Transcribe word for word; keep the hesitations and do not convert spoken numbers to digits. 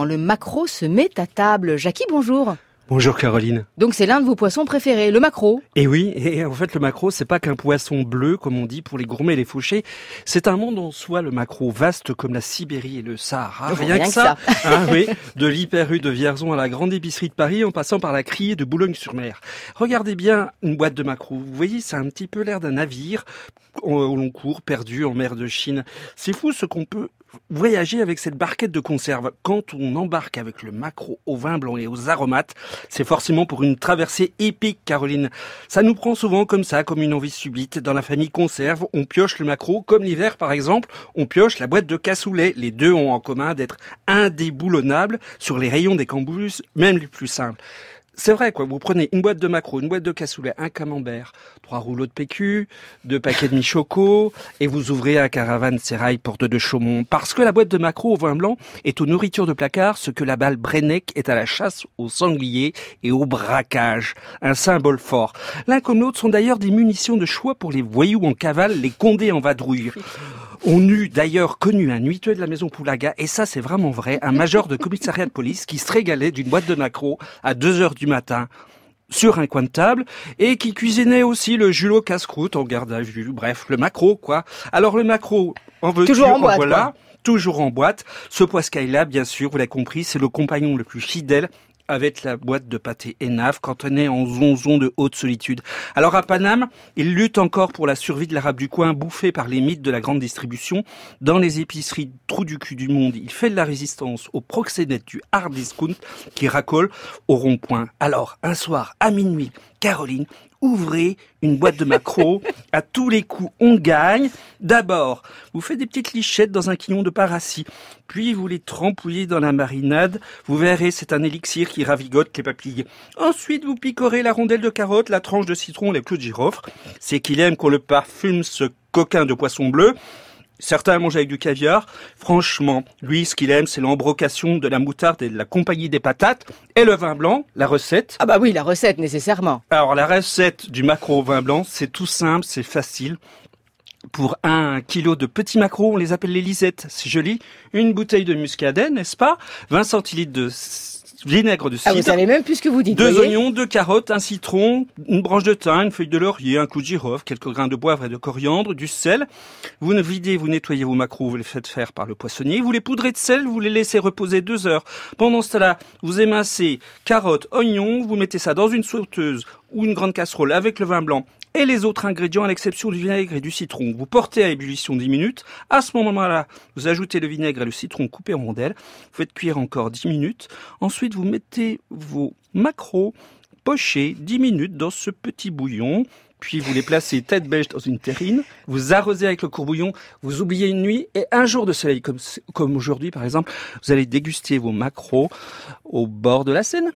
quand le maquereau se met à table. Jackie, bonjour. Bonjour Caroline. Donc c'est l'un de vos poissons préférés, le maquereau. Et oui, et en fait le maquereau c'est pas qu'un poisson bleu comme on dit pour les gourmets et les fauchés, c'est un monde en soi le maquereau, vaste comme la Sibérie et le Sahara, Oh, rien, rien que que ça, ça. hein, oui, de l'hyper-rue de Vierzon à la grande épicerie de Paris en passant par la criée de Boulogne-sur-Mer. Regardez bien une boîte de maquereau, vous voyez c'est un petit peu l'air d'un navire au long cours perdu en mer de Chine. C'est fou ce qu'on peut voyager avec cette barquette de conserve. Quand on embarque avec le maquereau au vin blanc et aux aromates, c'est forcément pour une traversée épique, Caroline. Ça nous prend souvent comme ça, comme une envie subite. Dans la famille conserve, on pioche le maquereau, comme l'hiver par exemple, on pioche la boîte de cassoulet. Les deux ont en commun d'être indéboulonnables sur les rayons des cambuses, même les plus simples. C'est vrai, quoi. Vous prenez une boîte de maquereau, une boîte de cassoulet, un camembert, trois rouleaux de P Q, deux paquets de michoco, et vous ouvrez un caravane sérail porte de Chaumont. Parce que la boîte de maquereau au vin blanc est aux nourritures de placard, ce que la balle Brennec est à la chasse aux sangliers et au braquage. Un symbole fort. L'un comme l'autre sont d'ailleurs des munitions de choix pour les voyous en cavale, les condés en vadrouille. On eut d'ailleurs connu un huitueux de la maison Poulaga, et ça c'est vraiment vrai, un major de commissariat de police qui se régalait d'une boîte de maquereau à deux heures du matin sur un coin de table, et qui cuisinait aussi le julot casse-croûte en garde à vue. Bref, le maquereau, quoi. Alors le maquereau, en veux-tu, Toujours en en boîte, voilà. quoi. Toujours en boîte. Ce poiscaille-là, bien sûr, vous l'avez compris, c'est le compagnon le plus fidèle avec la boîte de pâté Enaf quand on est en zonzon de haute solitude. Alors à Paname, il lutte encore pour la survie de l'arabe du coin, bouffé par les mythes de la grande distribution. Dans les épiceries trous du cul du monde, il fait de la résistance aux proxénètes du hard discount qui racolent au rond-point. Alors, un soir, à minuit, Caroline, ouvrez une boîte de maquereau. À tous les coups, on gagne. D'abord, vous faites des petites lichettes dans un quignon de paracis. Puis, vous les trempouillez dans la marinade. Vous verrez, c'est un élixir qui ravigote les papilles. Ensuite, vous picorez la rondelle de carotte, la tranche de citron, les clous de girofle. C'est qu'il aime qu'on le parfume, ce coquin de poisson bleu. Certains mangent avec du caviar. Franchement, lui, ce qu'il aime, c'est l'embrocation de la moutarde et de la compagnie des patates. Et le vin blanc, la recette. Ah bah oui, la recette, nécessairement. Alors, la recette du maquereau au vin blanc, c'est tout simple, c'est facile. Pour un kilo de petits maquereaux, on les appelle les lisettes. C'est joli. Une bouteille de muscadet, n'est-ce pas? vingt centilitres de vinaigre de cidre. Ah, vous savez même plus ce que vous dites. Deux voyez oignons, deux carottes, un citron, une branche de thym, une feuille de laurier, un coup de girofle, quelques grains de poivre et de coriandre, du sel. Vous videz, vous nettoyez vos maquereaux, vous les faites faire par le poissonnier. Vous les poudrez de sel, vous les laissez reposer deux heures. Pendant ce temps-là, vous émincez carottes, oignons, vous mettez ça dans une sauteuse ou une grande casserole avec le vin blanc et les autres ingrédients à l'exception du vinaigre et du citron. Vous portez à ébullition dix minutes. À ce moment-là, vous ajoutez le vinaigre et le citron coupés en rondelles. Vous faites cuire encore dix minutes. Ensuite, vous mettez vos maquereaux pochés dix minutes dans ce petit bouillon. Puis vous les placez tête bêche dans une terrine. Vous arrosez avec le courbouillon. Vous oubliez une nuit et un jour de soleil comme, comme aujourd'hui par exemple. Vous allez déguster vos maquereaux au bord de la Seine.